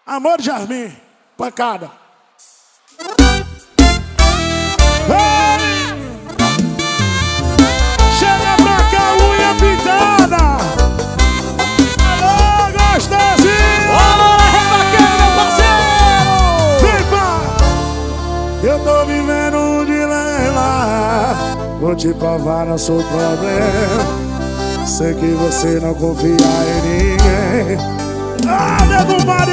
Amor de Jasmim, pancada. Chega pra cá, unha pintada. Alô, gostosinho. Bora, rebaqueiro, meu parceiro. Vem pra. Eu tô vivendo um dilema. Vou te provar, não sou problema. Sei que você não confia em ninguém. Ah, dedo Mário,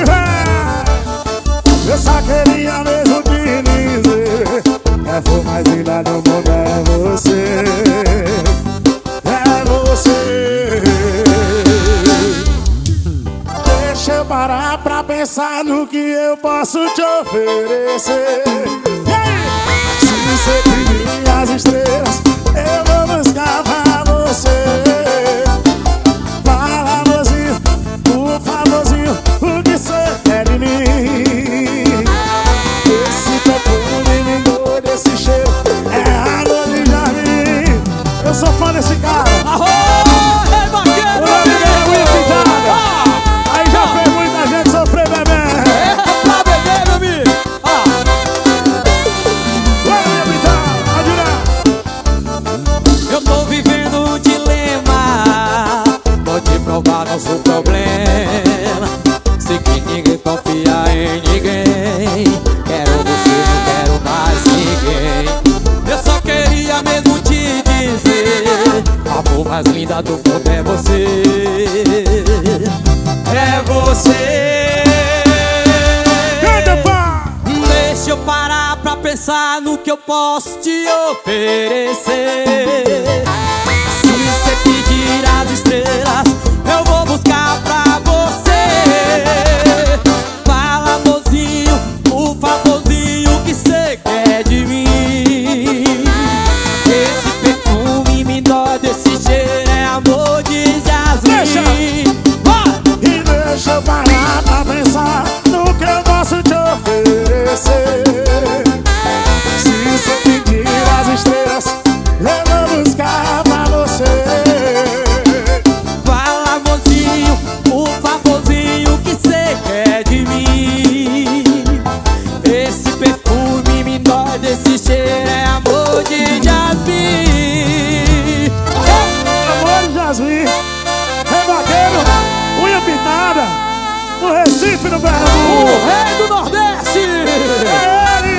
eu só queria mesmo te dizer que a flor mais linda do mundo é você. É você. Deixa eu parar pra pensar no que eu posso te oferecer. Se você pedir as estrelas, eu vou buscar pra você. Fala, amorzinho, por favorzinho, o que você quer de mim? Esse perfume me doido, esse cheiro é amor de Jasmim. Eu sou fã desse cara. Arro, rebaqueiro, O nome dele é unha pintada. Aí já fez muita gente sofrer, bebê. É pra beber, meu amigo. Unha pintada, pode ir. Eu tô vivendo um dilema. Vou te provar, não sou problema. Sei que ninguém confia em ninguém. Quero você, não quero mais ninguém. Eu só queria mesmo te dizer: a amor mais linda do mundo é você. É você. Canta, pá. Deixa eu parar pra pensar no que eu posso te oferecer. Se você pedir as estrelas, eu vou buscar pra você. Fala, amorzinho, por favorzinho, o que você quer de mim? Esse perfume me dói, desse cheiro é amor de Jasmim. E deixa eu parar pra pensar no que eu posso te oferecer. Se você pedir as estrelas, eu vou buscar pra você. Fala, amorzinho, por favorzinho, o que você quer de mim? Esse perfume me dói, desse cheiro é amor de Jasmim. Amor de Jasmim, rebaqueiro, unha pintada, no Recife, no O Pernambuco. rei do Nordeste. É ele.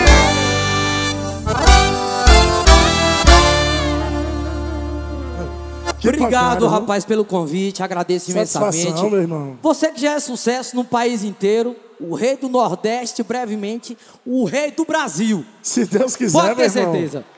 Que Obrigado, pancada, viu? rapaz, pelo convite. Agradeço Satisfação, imensamente. meu irmão. Você que já é sucesso no país inteiro, o rei do Nordeste, brevemente, o rei do Brasil. Se Deus quiser, Pode meu ter irmão. certeza.